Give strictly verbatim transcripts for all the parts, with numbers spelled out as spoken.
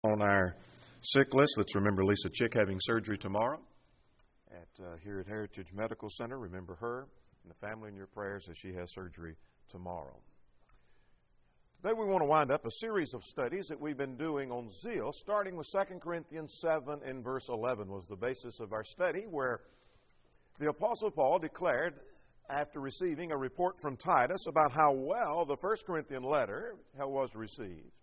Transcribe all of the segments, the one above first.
On our sick list, let's remember Lisa Chick having surgery tomorrow at uh, here at Heritage Medical Center. Remember her and the family in your prayers as she has surgery tomorrow. Today we want to wind up a series of studies that we've been doing on zeal, starting with Second Corinthians seven and verse eleven was the basis of our study, where the Apostle Paul declared, after receiving a report from Titus about how well the First Corinthian letter was received.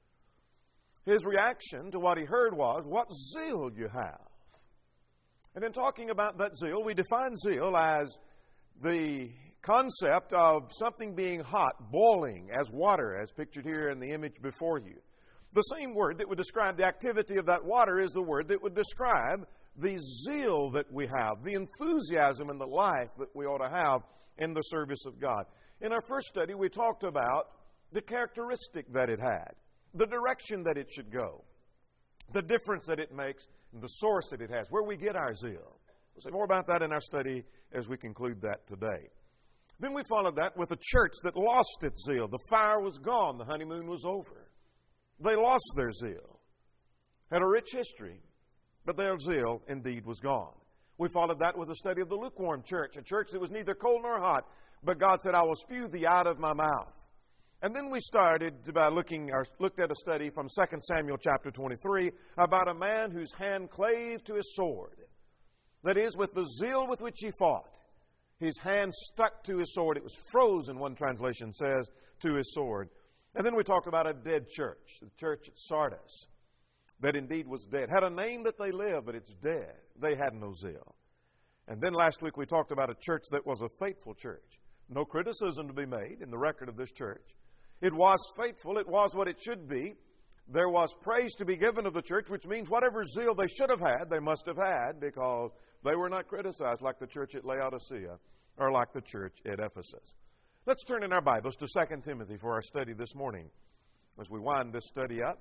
His reaction to what he heard was, "What zeal you have." And in talking about that zeal, we define zeal as the concept of something being hot, boiling, as water, as pictured here in the image before you. The same word that would describe the activity of that water is the word that would describe the zeal that we have, the enthusiasm and the life that we ought to have in the service of God. In our first study, we talked about the characteristic that it had, the direction that it should go, the difference that it makes, and the source that it has, where we get our zeal. We'll say more about that in our study as we conclude that today. Then we followed that with a church that lost its zeal. The fire was gone. The honeymoon was over. They lost their zeal. Had a rich history, but their zeal indeed was gone. We followed that with a study of the lukewarm church, a church that was neither cold nor hot, but God said, "I will spew thee out of my mouth." And then we started by looking, or looked at a study from Second Samuel chapter twenty-three about a man whose hand clave to his sword. That is, with the zeal with which he fought, his hand stuck to his sword. It was frozen, one translation says, to his sword. And then we talked about a dead church, the church at Sardis, that indeed was dead. Had a name that they lived, but it's dead. They had no zeal. And then last week we talked about a church that was a faithful church. No criticism to be made in the record of this church. It was faithful. It was what it should be. There was praise to be given of the church, which means whatever zeal they should have had, they must have had, because they were not criticized like the church at Laodicea or like the church at Ephesus. Let's turn in our Bibles to Second Timothy for our study this morning as we wind this study up.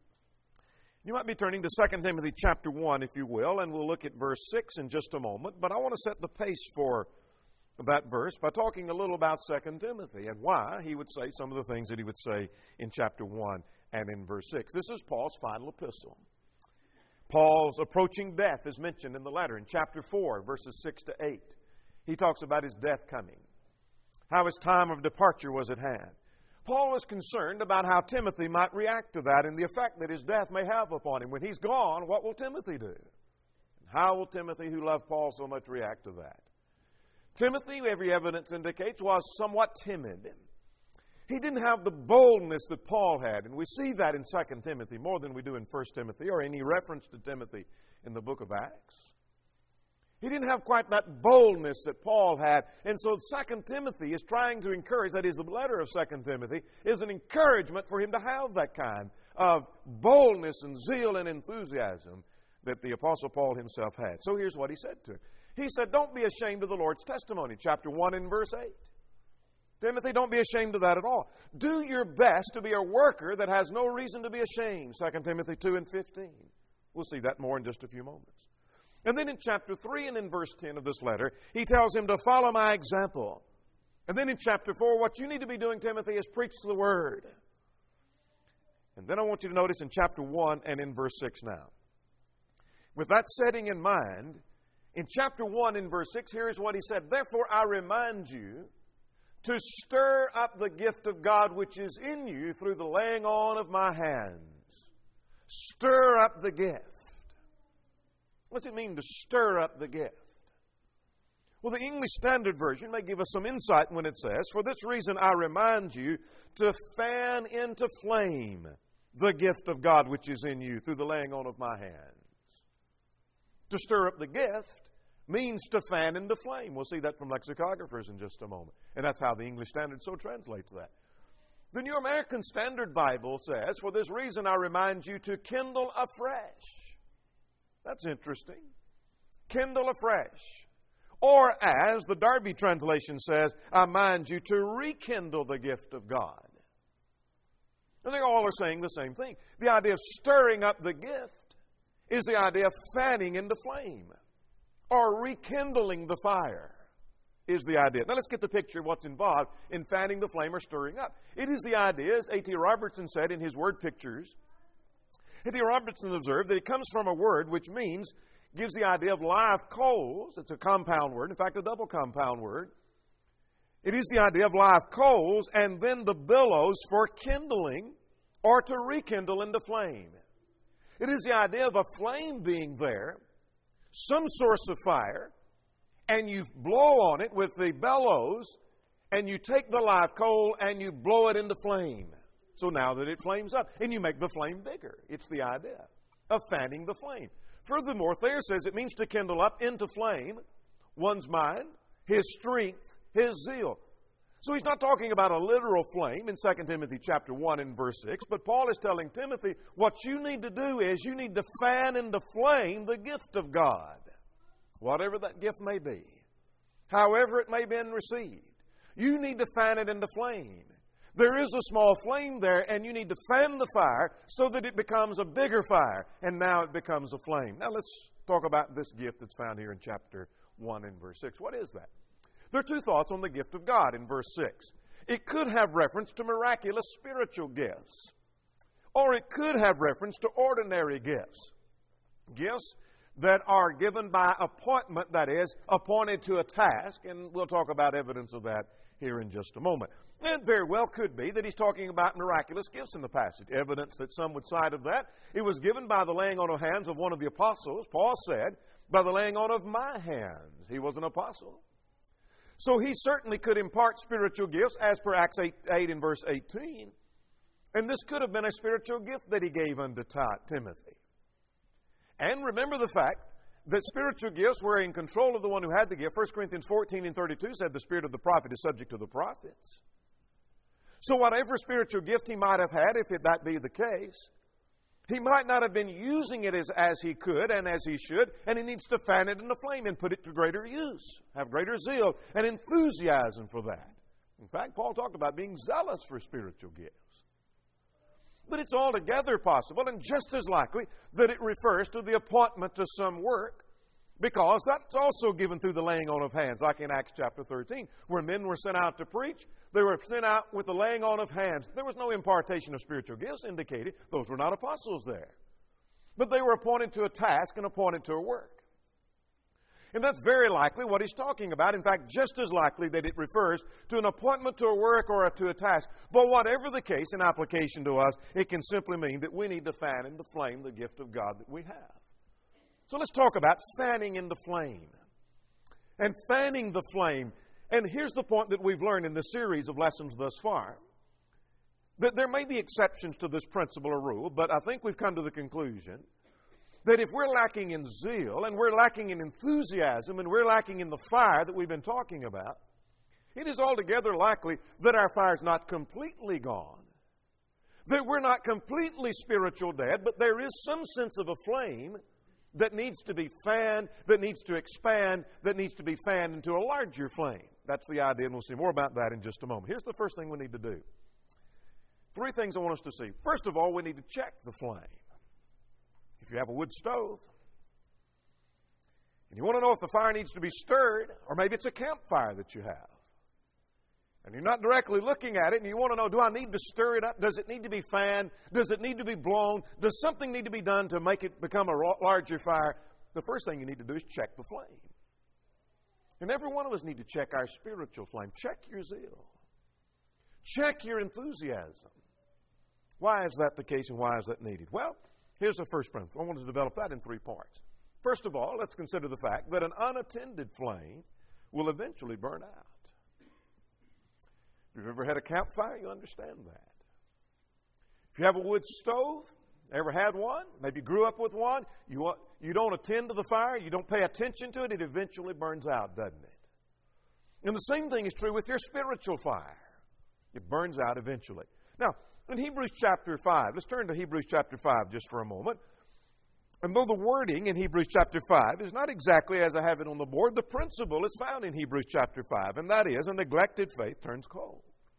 You might be turning to Second Timothy chapter one, if you will, and we'll look at verse six in just a moment. But I want to set the pace for that verse by talking a little about Second Timothy and why he would say some of the things that he would say in chapter one and in verse six. This is Paul's final epistle. Paul's approaching death is mentioned in the letter in chapter four, verses six to eight. He talks about his death coming, how his time of departure was at hand. Paul was concerned about how Timothy might react to that and the effect that his death may have upon him. When he's gone, what will Timothy do? And how will Timothy, who loved Paul so much, react to that? Timothy, every evidence indicates, was somewhat timid. He didn't have the boldness that Paul had, and we see that in Second Timothy more than we do in First Timothy or any reference to Timothy in the book of Acts. He didn't have quite that boldness that Paul had, and so Second Timothy is trying to encourage, that is, the letter of Second Timothy is an encouragement for him to have that kind of boldness and zeal and enthusiasm that the Apostle Paul himself had. So here's what he said to him. He said, "Don't be ashamed of the Lord's testimony," chapter one and verse eight. Timothy, don't be ashamed of that at all. Do your best to be a worker that has no reason to be ashamed, Second Timothy two and fifteen. We'll see that more in just a few moments. And then in chapter three and in verse ten of this letter, he tells him to follow my example. And then in chapter four, what you need to be doing, Timothy, is preach the word. And then I want you to notice in chapter one and in verse six now. With that setting in mind, in chapter one and verse six, here is what he said. "Therefore I remind you to stir up the gift of God which is in you through the laying on of my hands." Stir up the gift. What does it mean to stir up the gift? Well, the English Standard Version may give us some insight when it says, "For this reason I remind you to fan into flame the gift of God which is in you through the laying on of my hands." To stir up the gift means to fan into flame. We'll see that from lexicographers in just a moment. And that's how the English Standard so translates that. The New American Standard Bible says, "For this reason I remind you to kindle afresh." That's interesting. Kindle afresh. Or as the Darby translation says, "I mind you to rekindle the gift of God." And they all are saying the same thing. The idea of stirring up the gift is the idea of fanning into flame or rekindling the fire is the idea. Now let's get the picture of what's involved in fanning the flame or stirring up. It is the idea, as A T Robertson said in his word pictures, And D. Robertson observed that it comes from a word which means, gives the idea of live coals. It's a compound word, in fact, a double compound word. It is the idea of live coals and then the bellows for kindling or to rekindle into flame. It is the idea of a flame being there, some source of fire, and you blow on it with the bellows, and you take the live coal and you blow it into flame. So now that it flames up, and you make the flame bigger. It's the idea of fanning the flame. Furthermore, Thayer says it means to kindle up into flame one's mind, his strength, his zeal. So he's not talking about a literal flame in Second Timothy chapter one and verse six, but Paul is telling Timothy what you need to do is you need to fan into flame the gift of God, whatever that gift may be, however it may have been received. You need to fan it into flame. There is a small flame there, and you need to fan the fire so that it becomes a bigger fire, and now it becomes a flame. Now let's talk about this gift that's found here in chapter one and verse six. What is that? There are two thoughts on the gift of God in verse six. It could have reference to miraculous spiritual gifts, or it could have reference to ordinary gifts. Gifts that are given by appointment, that is, appointed to a task, and we'll talk about evidence of that here in just a moment. It very well could be that he's talking about miraculous gifts in the passage. Evidence that some would cite of that. It was given by the laying on of hands of one of the apostles. Paul said, by the laying on of my hands. He was an apostle. So he certainly could impart spiritual gifts as per Acts eight, eight and verse eighteen. And this could have been a spiritual gift that he gave unto Timothy. And remember the fact that spiritual gifts were in control of the one who had the gift. First Corinthians fourteen and thirty-two said the spirit of the prophet is subject to the prophets. So whatever spiritual gift he might have had, if it, that be the case, he might not have been using it as, as he could and as he should, and he needs to fan it in the flame and put it to greater use, have greater zeal and enthusiasm for that. In fact, Paul talked about being zealous for spiritual gifts. But it's altogether possible and just as likely that it refers to the appointment to some work, because that's also given through the laying on of hands, like in Acts chapter thirteen, where men were sent out to preach. They were sent out with the laying on of hands. There was no impartation of spiritual gifts indicated. Those were not apostles there. But they were appointed to a task and appointed to a work. And that's very likely what he's talking about. In fact, just as likely that it refers to an appointment to a work or to a task. But whatever the case in application to us, it can simply mean that we need to fan into flame the gift of God that we have. So let's talk about fanning into flame. And fanning the flame. And here's the point that we've learned in this series of lessons thus far. That there may be exceptions to this principle or rule, but I think we've come to the conclusion that if we're lacking in zeal and we're lacking in enthusiasm and we're lacking in the fire that we've been talking about, it is altogether likely that our fire is not completely gone. That we're not completely spiritual dead, but there is some sense of a flame that needs to be fanned, that needs to expand, that needs to be fanned into a larger flame. That's the idea, and we'll see more about that in just a moment. Here's the first thing we need to do. Three things I want us to see. First of all, we need to check the flame. If you have a wood stove, and you want to know if the fire needs to be stirred, or maybe it's a campfire that you have, and you're not directly looking at it, and you want to know, do I need to stir it up? Does it need to be fanned? Does it need to be blown? Does something need to be done to make it become a larger fire? The first thing you need to do is check the flame. And every one of us need to check our spiritual flame. Check your zeal. Check your enthusiasm. Why is that the case, and why is that needed? Well, here's the first principle. I want to develop that in three parts. First of all, let's consider the fact that an unattended flame will eventually burn out. If you've ever had a campfire, you understand that. If you have a wood stove, ever had one, maybe grew up with one, you, want, you don't attend to the fire, you don't pay attention to it, it eventually burns out, doesn't it? And the same thing is true with your spiritual fire. It burns out eventually. Now, in Hebrews chapter five, let's turn to Hebrews chapter five just for a moment. And though the wording in Hebrews chapter five is not exactly as I have it on the board, the principle is found in Hebrews chapter five, and that is, a neglected faith turns cold.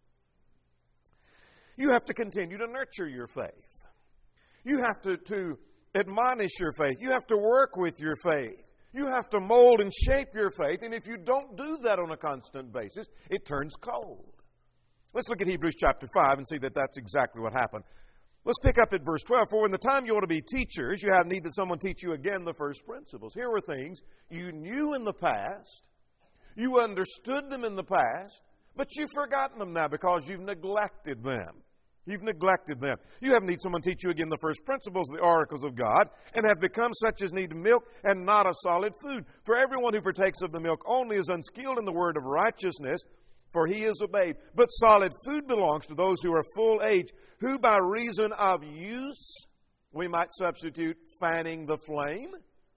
You have to continue to nurture your faith. You have to, to admonish your faith. You have to work with your faith. You have to mold and shape your faith, and if you don't do that on a constant basis, it turns cold. Let's look at Hebrews chapter five and see that that's exactly what happened. Let's pick up at verse twelve. For in the time you ought to be teachers, you have need that someone teach you again the first principles. Here were things you knew in the past, you understood them in the past, but you've forgotten them now because you've neglected them. You've neglected them. You have need someone teach you again the first principles of the oracles of God, and have become such as need milk and not a solid food. For everyone who partakes of the milk only is unskilled in the word of righteousness, for he is a babe. But solid food belongs to those who are full age, who by reason of use, we might substitute fanning the flame.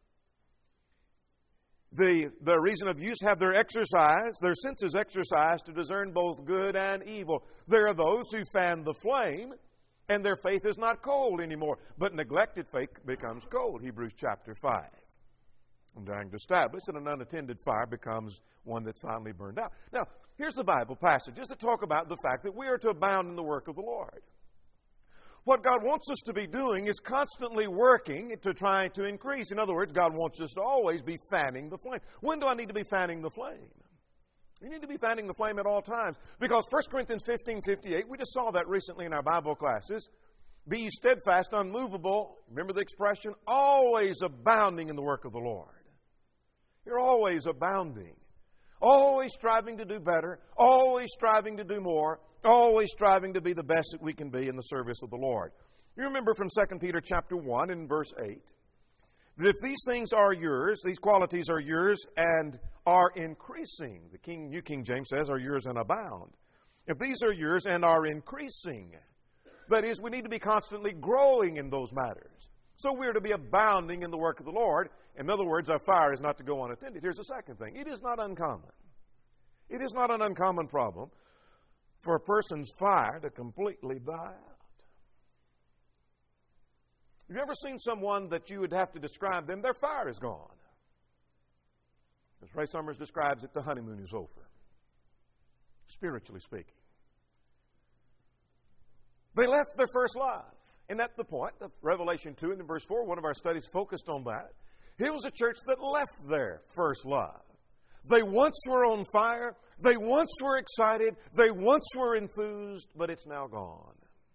The, the reason of use have their exercise, their senses exercised to discern both good and evil. There are those who fan the flame, and their faith is not cold anymore. But neglected faith becomes cold, Hebrews chapter five. And dying to establish that an unattended fire becomes one that's finally burned out. Now, here's the Bible passages that talk about the fact that we are to abound in the work of the Lord. What God wants us to be doing is constantly working to try to increase. In other words, God wants us to always be fanning the flame. When do I need to be fanning the flame? You need to be fanning the flame at all times. Because First Corinthians fifteen fifty-eight, we just saw that recently in our Bible classes. Be ye steadfast, unmovable, remember the expression, always abounding in the work of the Lord. You're always abounding. Always striving to do better. Always striving to do more. Always striving to be the best that we can be in the service of the Lord. You remember from Second Peter chapter one and verse eight, that if these things are yours, these qualities are yours and are increasing, the King, New King James says, are yours and abound. If these are yours and are increasing, that is, we need to be constantly growing in those matters. So we're to be abounding in the work of the Lord. In other words, our fire is not to go unattended. Here's the second thing. It is not uncommon. It is not an uncommon problem for a person's fire to completely die out. Have you ever seen someone that you would have to describe them? Their fire is gone. As Ray Summers describes it, the honeymoon is over, spiritually speaking. They left their first love. And at the point of Revelation two and in verse four, one of our studies focused on that. It was a church that left their first love. They once were on fire. They once were excited. They once were enthused, but it's now gone.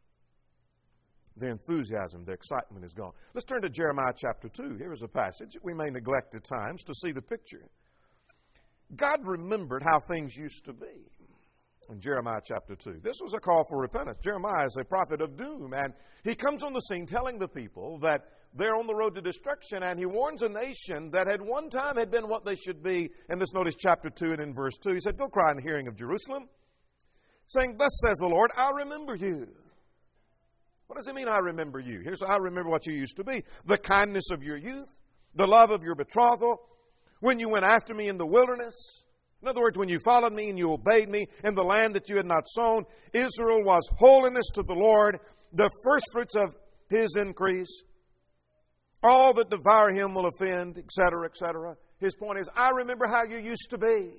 The enthusiasm, the excitement is gone. Let's turn to Jeremiah chapter two. Here is a passage we may neglect at times to see the picture. God remembered how things used to be in Jeremiah chapter two. This was a call for repentance. Jeremiah is a prophet of doom, and he comes on the scene telling the people that they're on the road to destruction, and he warns a nation that at one time had been what they should be. And let's notice chapter two and in verse two. He said, go cry in the hearing of Jerusalem, saying, thus says the Lord, I remember you. What does it mean, I remember you? Here's, I remember what you used to be. The kindness of your youth, the love of your betrothal, when you went after me in the wilderness. In other words, when you followed me and you obeyed me in the land that you had not sown. Israel was holiness to the Lord, the firstfruits of his increase. All that devour him will offend, et cetera, et cetera. His point is, I remember how you used to be,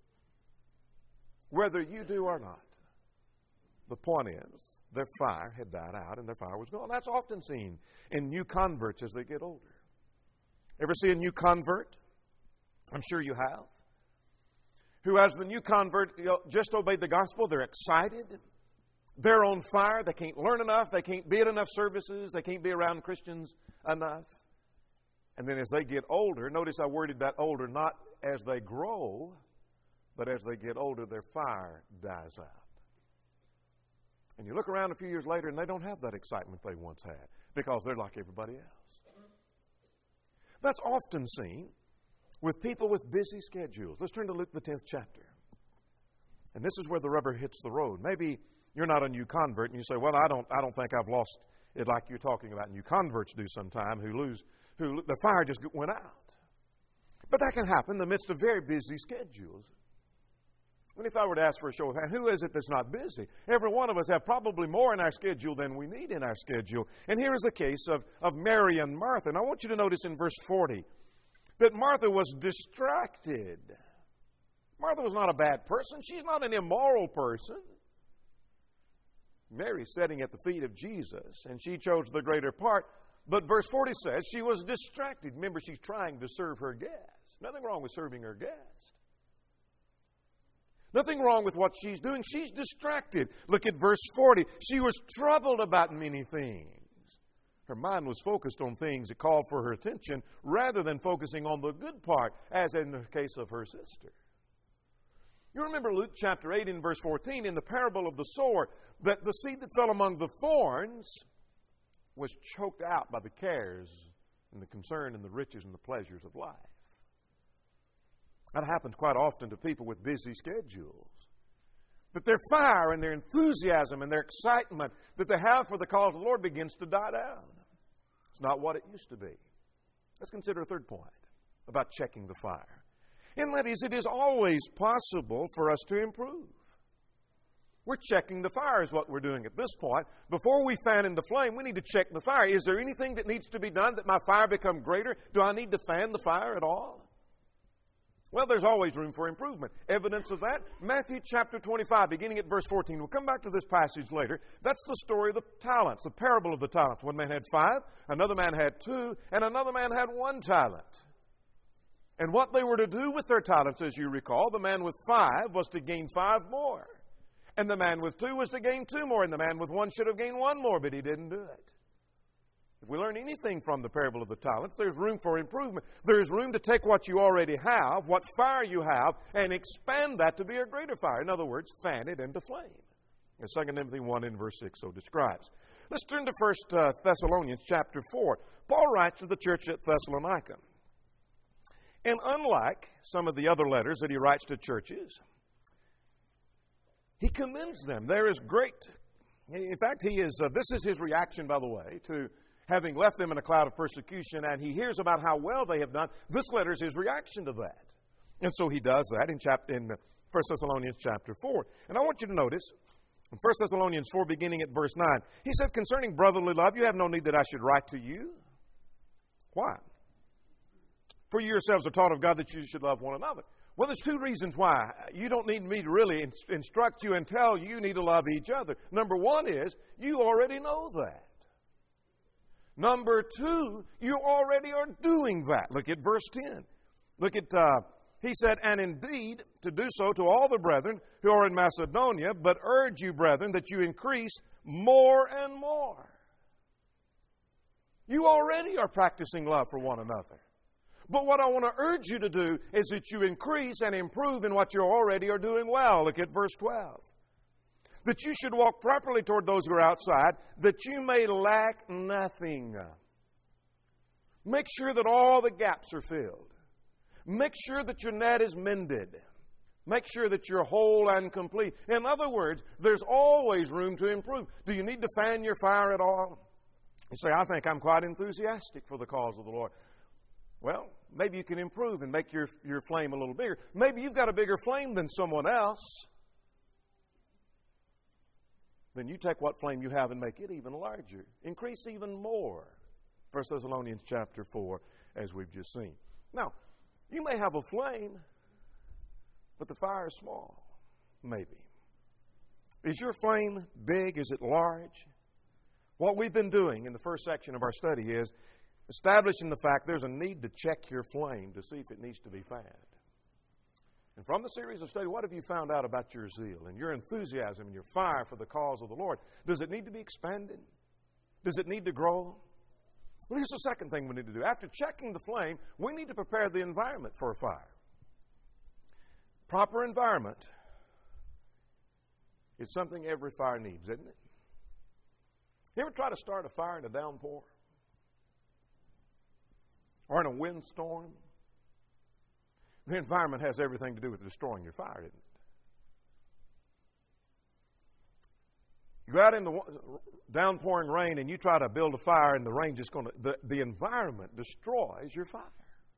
whether you do or not. The point is, their fire had died out and their fire was gone. That's often seen in new converts as they get older. Ever see a new convert? I'm sure you have. Who, as the new convert, you know, just obeyed the gospel, they're excited. They're on fire. They can't learn enough. They can't be at enough services. They can't be around Christians enough. And then as they get older, notice I worded that older, not as they grow, but as they get older, their fire dies out. And you look around a few years later and they don't have that excitement they once had because they're like everybody else. That's often seen with people with busy schedules. Let's turn to Luke the tenth chapter. And this is where the rubber hits the road. Maybe you're not a new convert and you say, well, I don't I don't think I've lost it like you're talking about. New converts do sometime who lose, who the fire just went out. But that can happen in the midst of very busy schedules. And if I were to ask for a show of hands, who is it that's not busy? Every one of us have probably more in our schedule than we need in our schedule. And here is the case of, of Mary and Martha. And I want you to notice in verse forty that Martha was distracted. Martha was not a bad person. She's not an immoral person. Mary's sitting at the feet of Jesus, and she chose the greater part. But verse forty says she was distracted. Remember, she's trying to serve her guests. Nothing wrong with serving her guests. Nothing wrong with what she's doing. She's distracted. Look at verse forty. She was troubled about many things. Her mind was focused on things that called for her attention rather than focusing on the good part, as in the case of her sister. You remember Luke chapter eight in verse fourteen, in the parable of the sower, that the seed that fell among the thorns was choked out by the cares and the concern and the riches and the pleasures of life. That happens quite often to people with busy schedules. That their fire and their enthusiasm and their excitement that they have for the cause of the Lord begins to die down. It's not what it used to be. Let's consider a third point about checking the fire. And that is, it is always possible for us to improve. We're checking the fire is what we're doing at this point. Before we fan into flame, we need to check the fire. Is there anything that needs to be done that my fire become greater? Do I need to fan the fire at all? Well, there's always room for improvement. Evidence of that, Matthew chapter twenty-five, beginning at verse fourteen. We'll come back to this passage later. That's the story of the talents, the parable of the talents. One man had five, another man had two, and another man had one talent. And what they were to do with their talents, as you recall, the man with five was to gain five more. And the man with two was to gain two more. And the man with one should have gained one more, but he didn't do it. If we learn anything from the parable of the talents, there's room for improvement. There's room to take what you already have, what fire you have, and expand that to be a greater fire. In other words, fan it into flame. As Second Timothy one in verse six so describes. Let's turn to First Thessalonians chapter four. Paul writes to the church at Thessalonica. And unlike some of the other letters that he writes to churches, he commends them. There is great, in fact, he is. Uh, this is his reaction, by the way, to having left them in a cloud of persecution, and he hears about how well they have done. This letter is his reaction to that. And so he does that in, chapter, in First Thessalonians chapter four. And I want you to notice, in First Thessalonians four, beginning at verse nine, he said, concerning brotherly love, you have no need that I should write to you. Why? For you yourselves are taught of God that you should love one another. Well, there's two reasons why. You don't need me to really instruct you and tell you you need to love each other. Number one is, you already know that. Number two, you already are doing that. Look at verse ten. Look at, uh, he said, and indeed, to do so to all the brethren who are in Macedonia, but urge you, brethren, that you increase more and more. You already are practicing love for one another. But what I want to urge you to do is that you increase and improve in what you already are doing well. Look at verse twelve. That you should walk properly toward those who are outside, that you may lack nothing. Make sure that all the gaps are filled. Make sure that your net is mended. Make sure that you're whole and complete. In other words, there's always room to improve. Do you need to fan your fire at all? You say, I think I'm quite enthusiastic for the cause of the Lord. Well, maybe you can improve and make your, your flame a little bigger. Maybe you've got a bigger flame than someone else. Then you take what flame you have and make it even larger. Increase even more. First Thessalonians chapter four, as we've just seen. Now, you may have a flame, but the fire is small. Maybe. Is your flame big? Is it large? What we've been doing in the first section of our study is establishing the fact there's a need to check your flame to see if it needs to be fanned. And from the series of study, what have you found out about your zeal and your enthusiasm and your fire for the cause of the Lord? Does it need to be expanded? Does it need to grow? Well, here's the second thing we need to do. After checking the flame, we need to prepare the environment for a fire. Proper environment is something every fire needs, isn't it? You ever try to start a fire in a downpour? Or in a windstorm? The environment has everything to do with destroying your fire, doesn't it? You go out in the downpouring rain and you try to build a fire and the rain just going to, the, the environment destroys your fire.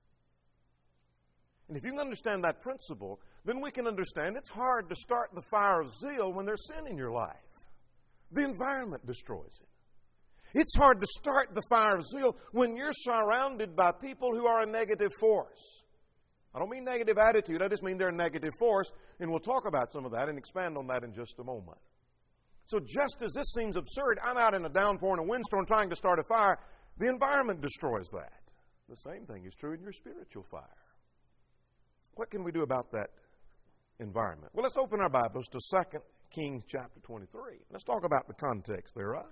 And if you can understand that principle, then we can understand it's hard to start the fire of zeal when there's sin in your life. The environment destroys it. It's hard to start the fire of zeal when you're surrounded by people who are a negative force. I don't mean negative attitude, I just mean they're a negative force, and we'll talk about some of that and expand on that in just a moment. So just as this seems absurd, I'm out in a downpour and a windstorm trying to start a fire, the environment destroys that. The same thing is true in your spiritual fire. What can we do about that environment. Well, let's open our Bibles to Second Kings chapter twenty-three. Let's talk about the context thereof.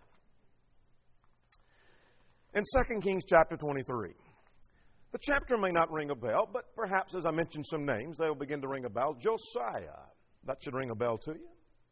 In Second Kings chapter twenty-three, the chapter may not ring a bell, but perhaps as I mention some names, they will begin to ring a bell. Josiah, that should ring a bell to you.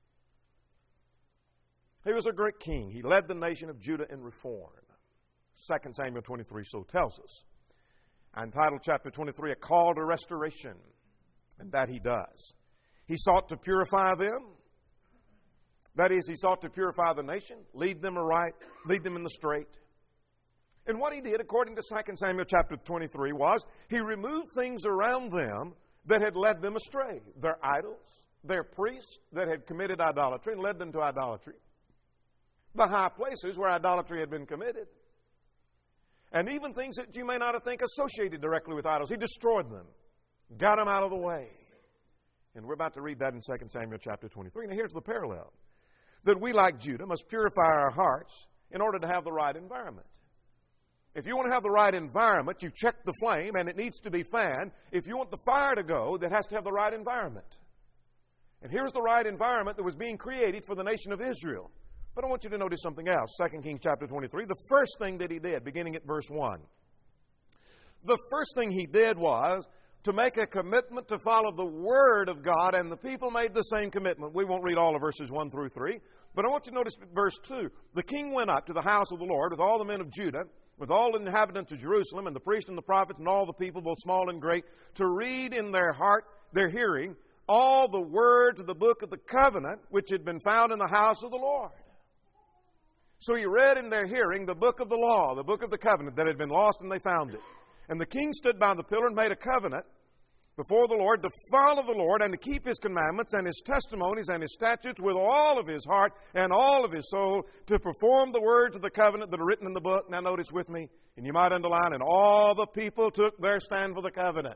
He was a great king. He led the nation of Judah in reform. Second Samuel twenty-three so tells us. I entitled chapter twenty-three, A Call to Restoration. And that he does. He sought to purify them. That is, he sought to purify the nation, lead them aright, lead them in the straight. And what he did, according to Second Samuel chapter twenty-three, was he removed things around them that had led them astray. Their idols, their priests that had committed idolatry and led them to idolatry. The high places where idolatry had been committed. And even things that you may not have think associated directly with idols. He destroyed them. Got them out of the way. And we're about to read that in Second Samuel chapter twenty-three. Now here's the parallel. That we, like Judah, must purify our hearts in order to have the right environment. If you want to have the right environment, you've checked the flame and it needs to be fanned. If you want the fire to go, that has to have the right environment. And here's the right environment that was being created for the nation of Israel. But I want you to notice something else. Second Kings chapter twenty-three, the first thing that he did, beginning at verse one. The first thing he did was to make a commitment to follow the Word of God, and the people made the same commitment. We won't read all of verses one through three, but I want you to notice verse two. The king went up to the house of the Lord with all the men of Judah, with all the inhabitants of Jerusalem, and the priests and the prophets, and all the people, both small and great, to read in their heart, their hearing, all the words of the book of the covenant, which had been found in the house of the Lord. So he read in their hearing the book of the law, the book of the covenant that had been lost, and they found it. And the king stood by the pillar and made a covenant before the Lord to follow the Lord and to keep His commandments and His testimonies and His statutes with all of his heart and all of his soul, to perform the words of the covenant that are written in the book. Now notice with me, and you might underline, and all the people took their stand for the covenant.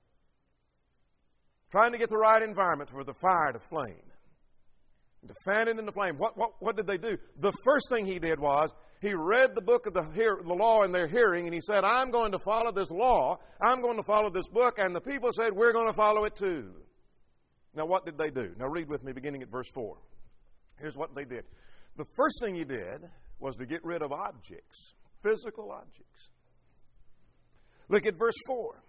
Trying to get the right environment for the fire to flame. To fan it in the flame. What, what, what did they do? The first thing he did was he read the book of the, hear, the law in their hearing, and he said, I'm going to follow this law. I'm going to follow this book. And the people said, we're going to follow it too. Now what did they do? Now read with me beginning at verse four. Here's what they did. The first thing he did was to get rid of objects, physical objects. Look at verse four.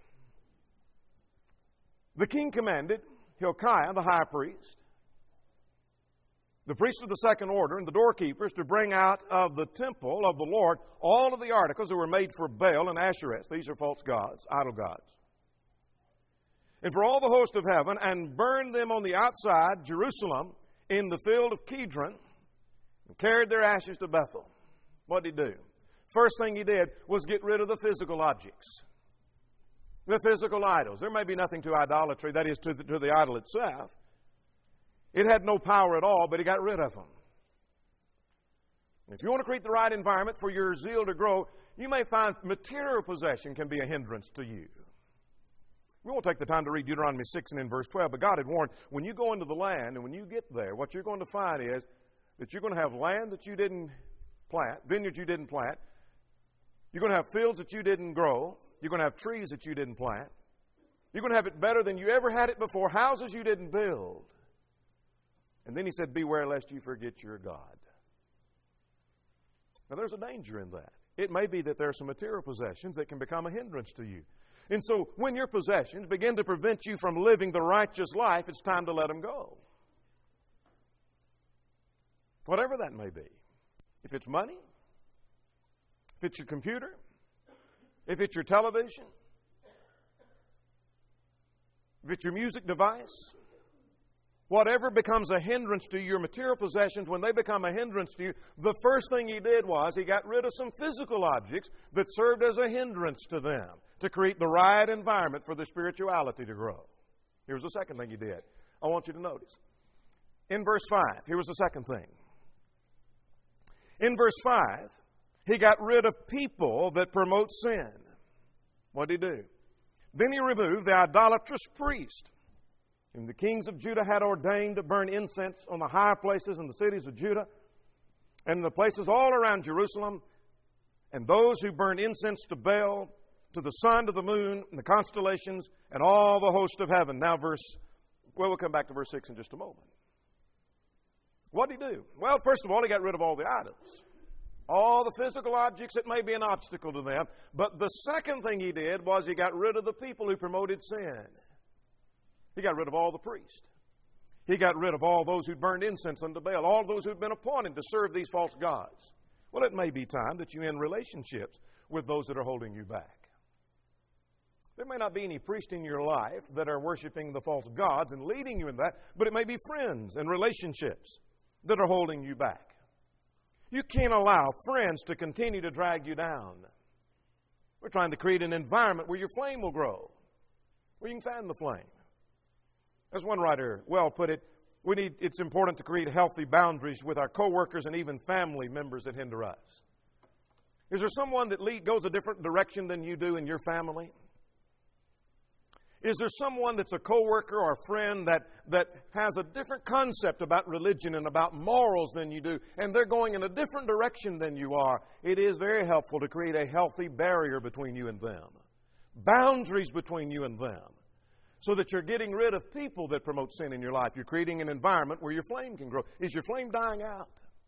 The king commanded Hilkiah, the high priest, the priests of the second order, and the doorkeepers to bring out of the temple of the Lord all of the articles that were made for Baal and Ashereth. These are false gods, idol gods. And for all the host of heaven, and burn them on the outside Jerusalem in the field of Kidron, and carried their ashes to Bethel. What did he do? First thing he did was get rid of the physical objects. The physical idols. There may be nothing to idolatry, that is, to the, to the idol itself. It had no power at all, but he got rid of them. If you want to create the right environment for your zeal to grow, you may find material possession can be a hindrance to you. We won't take the time to read Deuteronomy six and in verse twelve, but God had warned, when you go into the land and when you get there, what you're going to find is that you're going to have land that you didn't plant, vineyards you didn't plant. You're going to have fields that you didn't grow. You're going to have trees that you didn't plant. You're going to have it better than you ever had it before, houses you didn't build. And then he said, beware lest you forget your God. Now there's a danger in that. It may be that there are some material possessions that can become a hindrance to you. And so when your possessions begin to prevent you from living the righteous life, it's time to let them go. Whatever that may be. If it's money, if it's your computer, if it's your television, if it's your music device, whatever becomes a hindrance to your material possessions, when they become a hindrance to you, the first thing he did was he got rid of some physical objects that served as a hindrance to them to create the right environment for their spirituality to grow. Here's the second thing he did. I want you to notice. In verse five, here was the second thing. In verse five, he got rid of people that promote sin. What did he do? Then he removed the idolatrous priest. And the kings of Judah had ordained to burn incense on the high places in the cities of Judah and the places all around Jerusalem. And those who burned incense to Baal, to the sun, to the moon, and the constellations, and all the host of heaven. Now verse Well, we'll come back to verse six in just a moment. What did he do? Well, first of all, he got rid of all the idols. All the physical objects that may be an obstacle to them. But the second thing he did was he got rid of the people who promoted sin. He got rid of all the priests. He got rid of all those who burned incense unto Baal, all those who'd been appointed to serve these false gods. Well, it may be time that you end relationships with those that are holding you back. There may not be any priests in your life that are worshiping the false gods and leading you in that, but it may be friends and relationships that are holding you back. You can't allow friends to continue to drag you down. We're trying to create an environment where your flame will grow, where you can fan the flame. As one writer well put it, we need, it's important to create healthy boundaries with our coworkers and even family members that hinder us. Is there someone that lead, goes a different direction than you do in your family? Is there someone that's a coworker or a friend that, that has a different concept about religion and about morals than you do, and they're going in a different direction than you are? It is very helpful to create a healthy barrier between you and them. Boundaries between you and them. So that you're getting rid of people that promote sin in your life. You're creating an environment where your flame can grow. Is your flame dying out?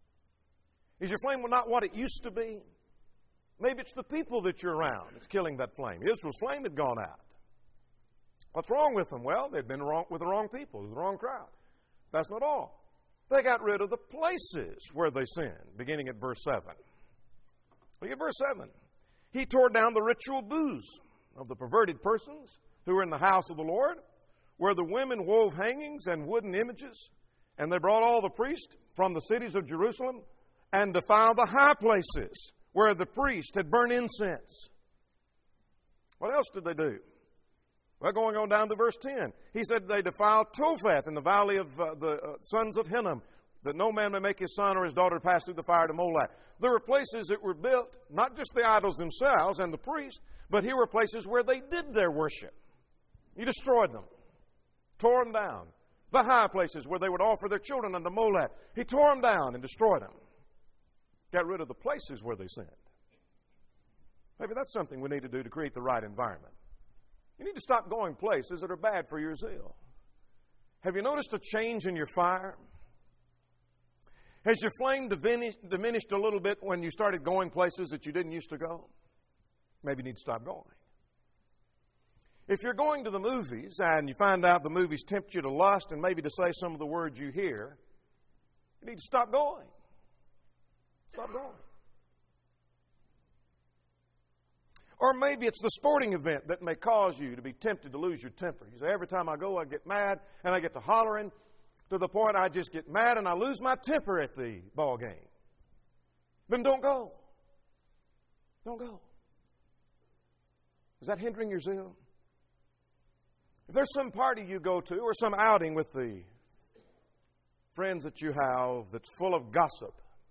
Is your flame not what it used to be? Maybe it's the people that you're around that's killing that flame. Israel's flame had gone out. What's wrong with them? Well, they'd been wrong with the wrong people, with the wrong crowd. That's not all. They got rid of the places where they sinned, beginning at verse seven. Look at verse seven. He tore down the ritual booths of the perverted persons who were in the house of the Lord, where the women wove hangings and wooden images, and they brought all the priests from the cities of Jerusalem and defiled the high places where the priest had burned incense. What else did they do? Well, going on down to verse ten, he said they defiled Topheth in the valley of uh, the uh, sons of Hinnom, that no man may make his son or his daughter pass through the fire to Molech. There were places that were built, not just the idols themselves and the priests, but here were places where they did their worship. He destroyed them, tore them down. The high places where they would offer their children unto Molech, he tore them down and destroyed them. Got rid of the places where they sinned. Maybe that's something we need to do to create the right environment. You need to stop going places that are bad for your zeal. Have you noticed a change in your fire? Has your flame diminished, diminished a little bit when you started going places that you didn't used to go? Maybe you need to stop going. If you're going to the movies and you find out the movies tempt you to lust and maybe to say some of the words you hear, you need to stop going. Stop going. Or maybe it's the sporting event that may cause you to be tempted to lose your temper. You say, every time I go, I get mad and I get to hollering to the point I just get mad and I lose my temper at the ball game. Then don't go. Don't go. Is that hindering your zeal? If there's some party you go to or some outing with the friends that you have that's full of gossip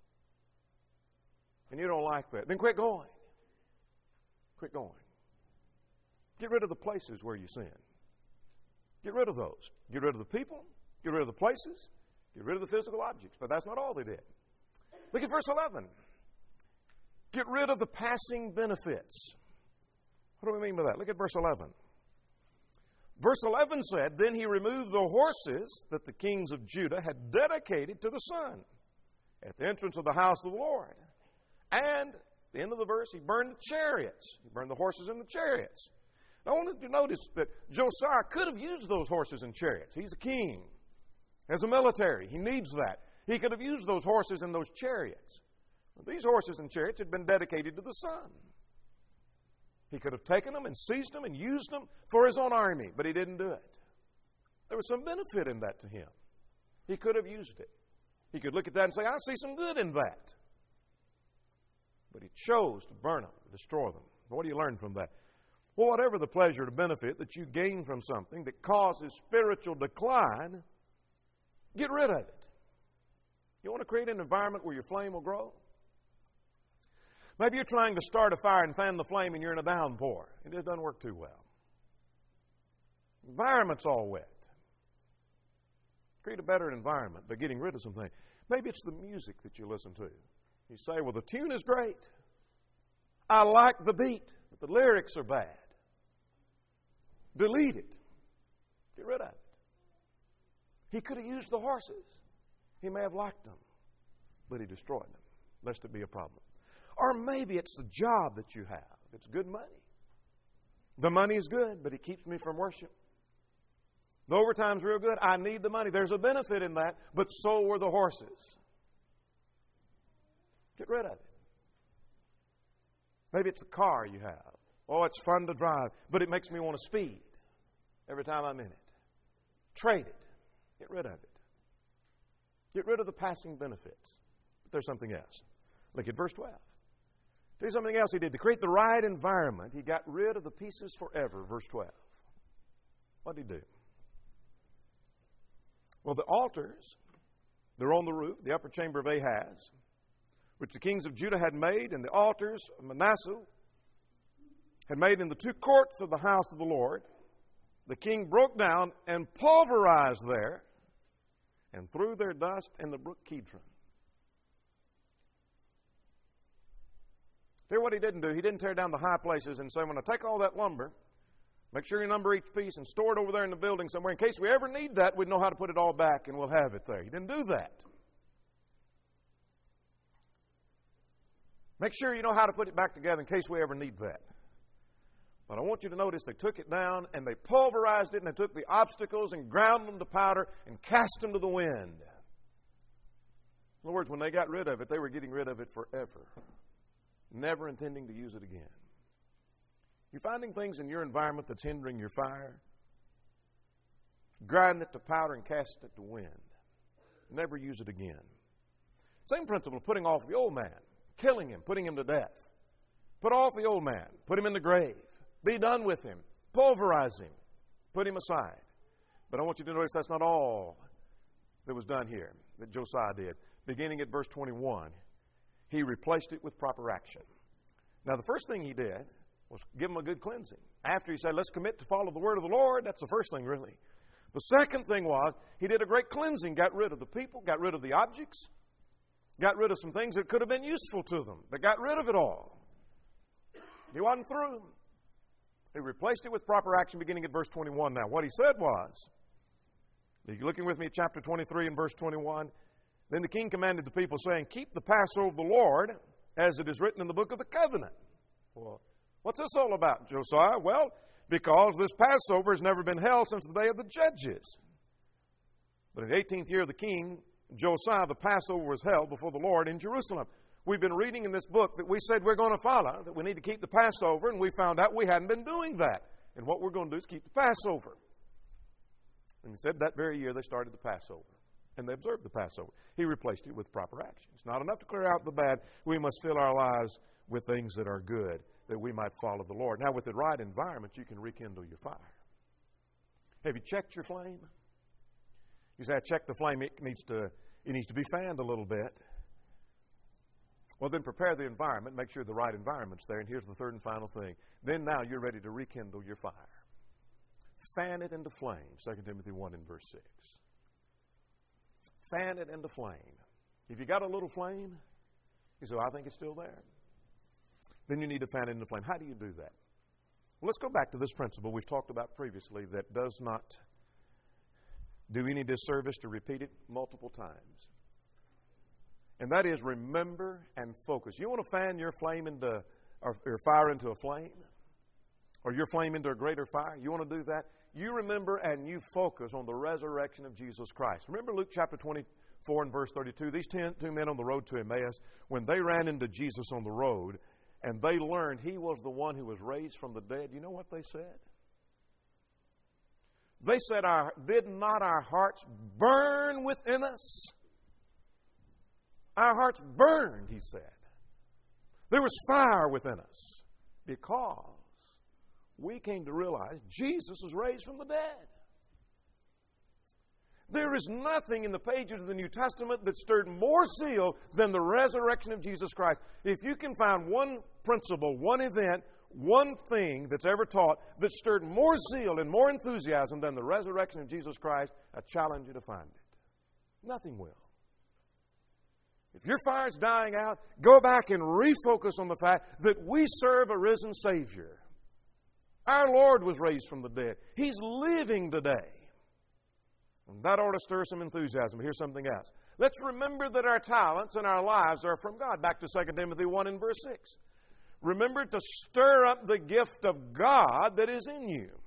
and you don't like that, then quit going. Quit going. Get rid of the places where you sin. Get rid of those. Get rid of the people. Get rid of the places. Get rid of the physical objects. But that's not all they did. Look at verse eleven. Get rid of the passing benefits. What do we mean by that? Look at verse eleven. Verse eleven said, then he removed the horses that the kings of Judah had dedicated to the sun at the entrance of the house of the Lord. And the end of the verse, he burned the chariots. He burned the horses and the chariots. Now, I wanted you to notice that Josiah could have used those horses and chariots. He's a king. As a military, he needs that. He could have used those horses and those chariots. But these horses and chariots had been dedicated to the sun. He could have taken them and seized them and used them for his own army, but he didn't do it. There was some benefit in that to him. He could have used it. He could look at that and say, I see some good in that. But he chose to burn them, destroy them. What do you learn from that? Well, whatever the pleasure or benefit that you gain from something that causes spiritual decline, get rid of it. You want to create an environment where your flame will grow? Maybe you're trying to start a fire and fan the flame and you're in a downpour. It just doesn't work too well. The environment's all wet. Create a better environment by getting rid of some things. Maybe it's the music that you listen to. You say, well, the tune is great. I like the beat, but the lyrics are bad. Delete it. Get rid of it. He could have used the horses. He may have liked them, but he destroyed them, lest it be a problem. Or maybe it's the job that you have. It's good money. The money is good, but it keeps me from worship. The overtime's real good. I need the money. There's a benefit in that, but so were the horses. Get rid of it. Maybe it's a car you have. Oh, it's fun to drive, but it makes me want to speed every time I'm in it. Trade it. Get rid of it. Get rid of the passing benefits. But there's something else. Look at verse twelve. Tell you something else he did. To create the right environment, he got rid of the pieces forever. Verse twelve. What did he do? Well, the altars, they're on the roof, the upper chamber of Ahaz, which the kings of Judah had made, and the altars of Manasseh had made in the two courts of the house of the Lord. The king broke down and pulverized there and threw their dust in the brook Kidron. Tell you what he didn't do. He didn't tear down the high places and say, when I take all that lumber, make sure you number each piece and store it over there in the building somewhere. In case we ever need that, we know how to put it all back and we'll have it there. He didn't do that. Make sure you know how to put it back together in case we ever need that. But I want you to notice they took it down and they pulverized it and they took the obstacles and ground them to powder and cast them to the wind. In other words, when they got rid of it, they were getting rid of it forever, never intending to use it again. You're finding things in your environment that's hindering your fire? Grind it to powder and cast it to wind. Never use it again. Same principle of putting off the old man, killing him, putting him to death. Put off the old man, put him in the grave. Be done with him. Pulverize him. Put him aside. But I want you to notice that's not all that was done here, that Josiah did. Beginning at verse twenty-one, he replaced it with proper action. Now, the first thing he did was give him a good cleansing. After he said, let's commit to follow the word of the Lord, that's the first thing, really. The second thing was, he did a great cleansing, got rid of the people, got rid of the objects, got rid of some things that could have been useful to them, but got rid of it all. He wasn't through. He replaced it with proper action beginning at verse twenty-one. Now, what he said was, you're looking with me at chapter twenty-three and verse twenty-one. Then the king commanded the people, saying, keep the Passover of the Lord, as it is written in the book of the covenant. Well, what's this all about, Josiah? Well, because this Passover has never been held since the day of the judges. But in the eighteenth year of the king, Josiah, the Passover was held before the Lord in Jerusalem. We've been reading in this book that we said we're going to follow, that we need to keep the Passover, and we found out we hadn't been doing that. And what we're going to do is keep the Passover. And he said that very year they started the Passover, and they observed the Passover. He replaced it with proper action. It's not enough to clear out the bad. We must fill our lives with things that are good, that we might follow the Lord. Now, with the right environment, you can rekindle your fire. Have you checked your flame? You say, I checked the flame. It needs to, it needs to be fanned a little bit. Well, then prepare the environment. Make sure the right environment's there. And here's the third and final thing. Then now you're ready to rekindle your fire. Fan it into flame. Second Timothy one and verse six. Fan it into flame. If you got a little flame, you say, well, I think it's still there. Then you need to fan it into flame. How do you do that? Well, let's go back to this principle we've talked about previously that does not do any disservice to repeat it multiple times. And that is remember and focus. You want to fan your flame into, or your fire into a flame? Or your flame into a greater fire? You want to do that? You remember and you focus on the resurrection of Jesus Christ. Remember Luke chapter twenty-four and verse thirty-two? These ten, two men on the road to Emmaus, when they ran into Jesus on the road and they learned he was the one who was raised from the dead, you know what they said? They said, our, did not our hearts burn within us? Our hearts burned, he said. There was fire within us because we came to realize Jesus was raised from the dead. There is nothing in the pages of the New Testament that stirred more zeal than the resurrection of Jesus Christ. If you can find one principle, one event, one thing that's ever taught that stirred more zeal and more enthusiasm than the resurrection of Jesus Christ, I challenge you to find it. Nothing will. If your fire's dying out, go back and refocus on the fact that we serve a risen Savior. Our Lord was raised from the dead. He's living today. And that ought to stir some enthusiasm. Here's something else. Let's remember that our talents and our lives are from God. Back to Second Timothy one and verse six. Remember to stir up the gift of God that is in you.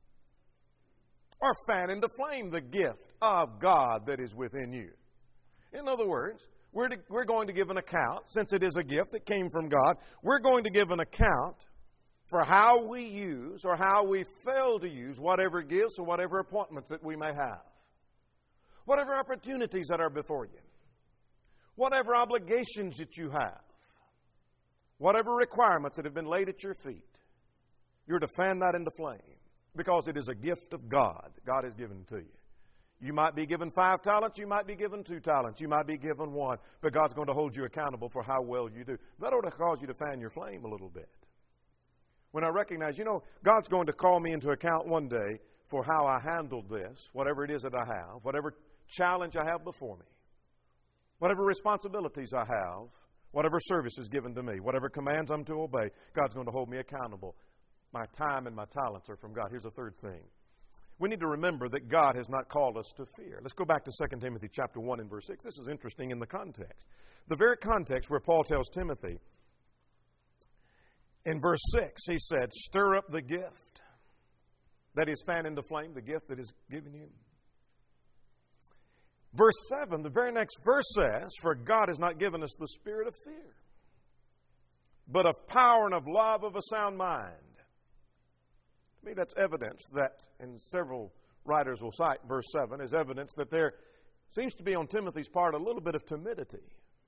Or fan into flame the gift of God that is within you. In other words, we're, to, we're going to give an account, since it is a gift that came from God, we're going to give an account for how we use or how we fail to use whatever gifts or whatever appointments that we may have. Whatever opportunities that are before you. Whatever obligations that you have. Whatever requirements that have been laid at your feet. You're to fan that into flame. Because it is a gift of God that God has given to you. You might be given five talents. You might be given two talents. You might be given one. But God's going to hold you accountable for how well you do. That ought to cause you to fan your flame a little bit. When I recognize, you know, God's going to call me into account one day for how I handled this, whatever it is that I have, whatever challenge I have before me, whatever responsibilities I have, whatever service is given to me, whatever commands I'm to obey, God's going to hold me accountable. My time and my talents are from God. Here's the third thing. We need to remember that God has not called us to fear. Let's go back to Second Timothy chapter one and verse six. This is interesting in the context. The very context where Paul tells Timothy, in verse six, he said, stir up the gift that is fan into flame, the gift that is given you. Verse seven, the very next verse says, for God has not given us the spirit of fear, but of power and of love of a sound mind. To me, that's evidence that, and several writers will cite verse seven as evidence that there seems to be on Timothy's part a little bit of timidity.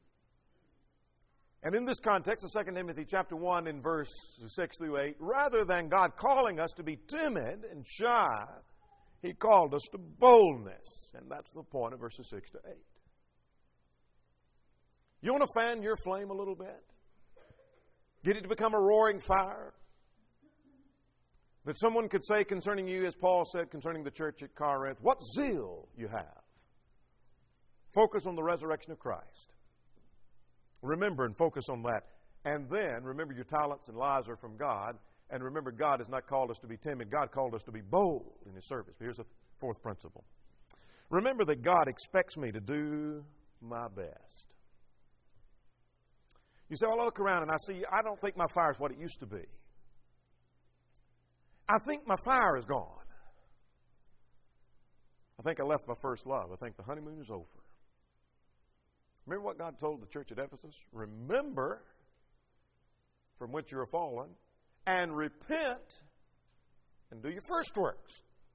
And in this context of Second Timothy chapter one in verse six through eight, rather than God calling us to be timid and shy, He called us to boldness. And that's the point of verses six to eight. You want to fan your flame a little bit? Get it to become a roaring fire? That someone could say concerning you, as Paul said concerning the church at Corinth, what zeal you have. Focus on the resurrection of Christ. Remember and focus on that. And then remember your talents and lives are from God. And remember, God has not called us to be timid. God called us to be bold in His service. But here's a fourth principle. Remember that God expects me to do my best. You say, well, I look around and I see, I don't think my fire is what it used to be. I think my fire is gone. I think I left my first love. I think the honeymoon is over. Remember what God told the church at Ephesus? Remember from which you are fallen, and repent and do your first works.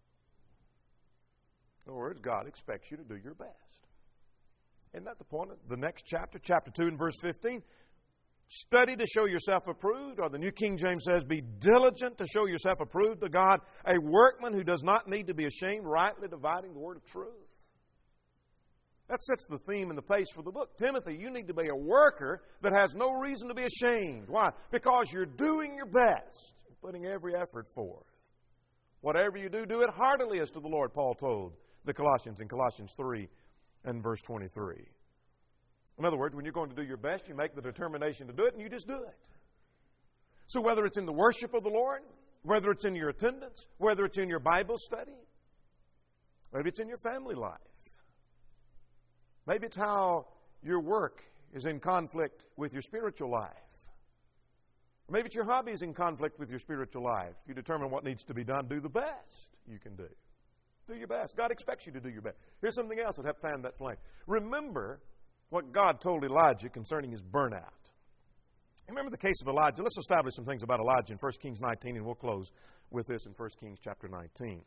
In other words, God expects you to do your best. Isn't that the point of the next chapter? Chapter two and verse fifteen. Study to show yourself approved, or the New King James says, be diligent to show yourself approved to God, a workman who does not need to be ashamed, rightly dividing the word of truth. That sets the theme and the pace for the book. Timothy, you need to be a worker that has no reason to be ashamed. Why? Because you're doing your best, putting every effort forth. Whatever you do, do it heartily as to the Lord, Paul told the Colossians in Colossians three and verse twenty-three. In other words, when you're going to do your best, you make the determination to do it, and you just do it. So whether it's in the worship of the Lord, whether it's in your attendance, whether it's in your Bible study, maybe it's in your family life, maybe it's how your work is in conflict with your spiritual life, maybe it's your hobby is in conflict with your spiritual life. You determine what needs to be done. Do the best you can do. Do your best. God expects you to do your best. Here's something else that help fan that flame. Remember what God told Elijah concerning his burnout. Remember the case of Elijah. Let's establish some things about Elijah in First Kings nineteen, and we'll close with this in First Kings chapter nineteen.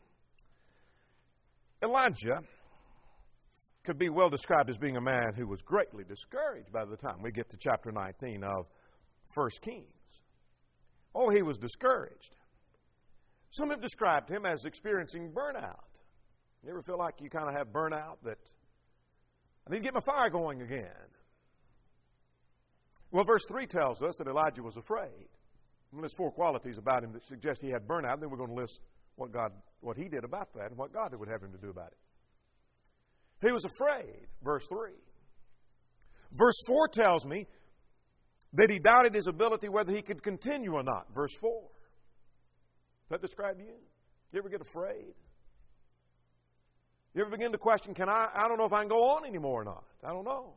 Elijah could be well described as being a man who was greatly discouraged by the time we get to chapter nineteen of First Kings. Oh, he was discouraged. Some have described him as experiencing burnout. You ever feel like you kind of have burnout, that I need to get my fire going again? Well, verse three tells us that Elijah was afraid. And there's four qualities about him that suggest he had burnout. And then we're going to list what God, what he did about that and what God would have him to do about it. He was afraid, verse three. Verse four tells me that he doubted his ability whether he could continue or not, verse four. Does that describe you? You ever get afraid? You ever begin to question, can I, I don't know if I can go on anymore or not. I don't know.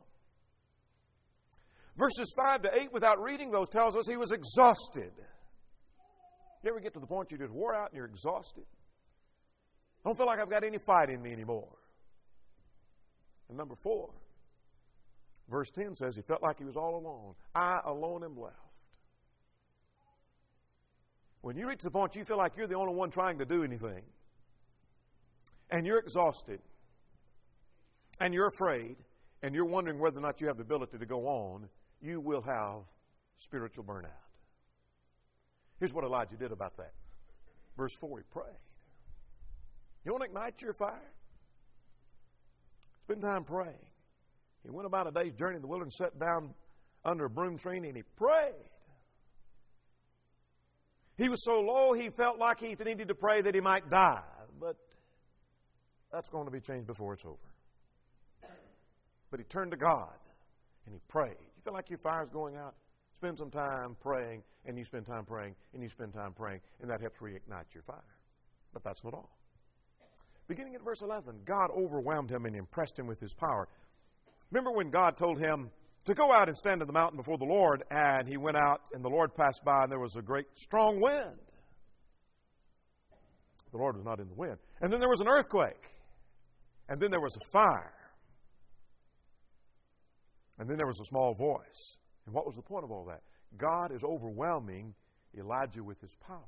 Verses five to eight, without reading those, tells us he was exhausted. You ever get to the point you just wore out and you're exhausted? I don't feel like I've got any fight in me anymore. And number four, verse ten says he felt like he was all alone. I alone am left. When you reach the point you feel like you're the only one trying to do anything, and you're exhausted, and you're afraid, and you're wondering whether or not you have the ability to go on, you will have spiritual burnout. Here's what Elijah did about that. Verse four, he prayed. You want to ignite your fire? Spend time praying. He went about a day's journey in the wilderness, sat down under a broom tree, and he prayed. He was so low he felt like he needed to pray that he might die. But that's going to be changed before it's over. But he turned to God and he prayed. You feel like your fire's going out? Spend some time praying, and you spend time praying, and you spend time praying, and that helps reignite your fire. But that's not all. Beginning at verse eleven, God overwhelmed him and impressed him with his power. Remember when God told him to go out and stand in the mountain before the Lord, and he went out, and the Lord passed by, and there was a great strong wind. The Lord was not in the wind. And then there was an earthquake. And then there was a fire. And then there was a small voice. And what was the point of all that? God is overwhelming Elijah with his power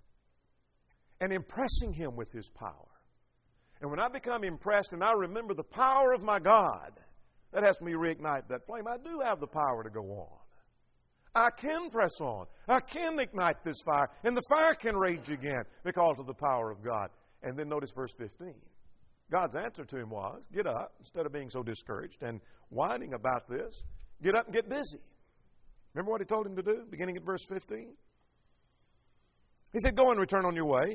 and impressing him with his power. And when I become impressed and I remember the power of my God, that helps me reignite that flame. I do have the power to go on. I can press on. I can ignite this fire. And the fire can rage again because of the power of God. And then notice verse fifteen. God's answer to him was, get up, instead of being so discouraged and whining about this, get up and get busy. Remember what he told him to do, beginning at verse fifteen? He said, go and return on your way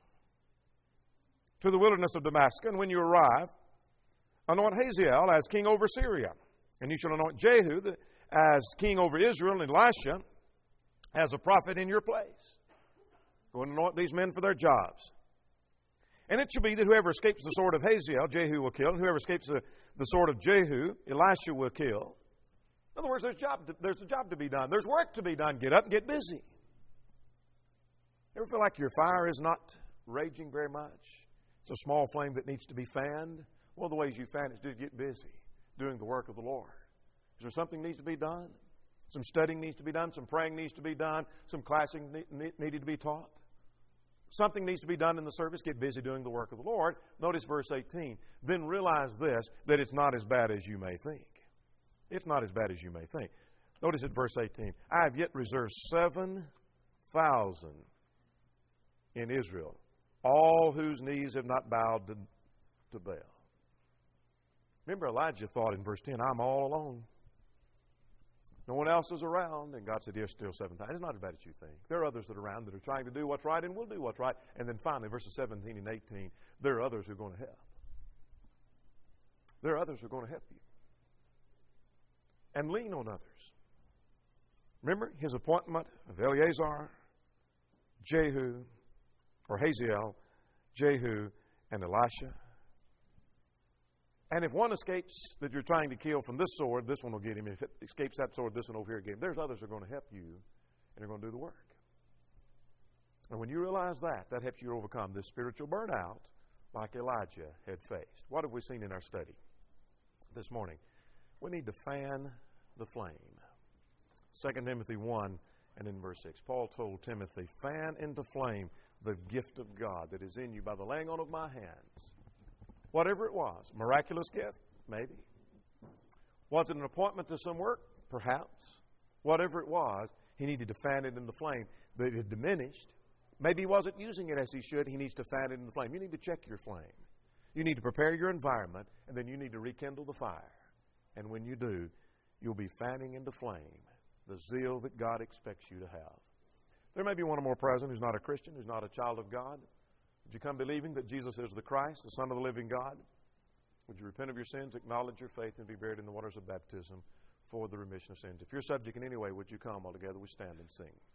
to the wilderness of Damascus, and when you arrive, anoint Hazael as king over Syria, and you shall anoint Jehu as king over Israel, and Elisha as a prophet in your place. Go and anoint these men for their jobs. And it shall be that whoever escapes the sword of Hazael, Jehu will kill, and whoever escapes the, the sword of Jehu, Elisha will kill. In other words, there's, job to, there's a job to be done. There's work to be done. Get up and get busy. Ever feel like your fire is not raging very much? It's a small flame that needs to be fanned. One of the ways you fan it is to get busy doing the work of the Lord. Is there something needs to be done? Some studying needs to be done. Some praying needs to be done. Some classing ne- needed to be taught. Something needs to be done in the service. Get busy doing the work of the Lord. Notice verse eighteen. Then realize this, that it's not as bad as you may think. It's not as bad as you may think. Notice at verse eighteen. I have yet reserved seven thousand in Israel, all whose knees have not bowed to, to Baal. Remember, Elijah thought in verse ten, I'm all alone. No one else is around. And God said, there's still seven thousand. It's not as bad as you think. There are others that are around that are trying to do what's right and will do what's right. And then finally, verses seventeen and eighteen, there are others who are going to help. There are others who are going to help you. And lean on others. Remember his appointment of Eleazar, Jehu, or Hazael, Jehu, and Elisha. And if one escapes that you're trying to kill from this sword, this one will get him. If it escapes that sword, this one over here will get him. There's others who are going to help you, and they're going to do the work. And when you realize that, that helps you to overcome this spiritual burnout like Elijah had faced. What have we seen in our study this morning? We need to fan the flame. Second Timothy one and in verse six, Paul told Timothy, fan into flame the gift of God that is in you by the laying on of my hands. Whatever it was, miraculous gift, maybe. Was it an appointment to some work? Perhaps. Whatever it was, he needed to fan it in the flame. But it had diminished. Maybe he wasn't using it as he should. He needs to fan it in the flame. You need to check your flame. You need to prepare your environment, and then you need to rekindle the fire. And when you do, you'll be fanning into flame the zeal that God expects you to have. There may be one or more present who's not a Christian, who's not a child of God. Would you come believing that Jesus is the Christ, the Son of the living God? Would you repent of your sins, acknowledge your faith, and be buried in the waters of baptism for the remission of sins? If you're subject in any way, would you come all together? We stand and sing.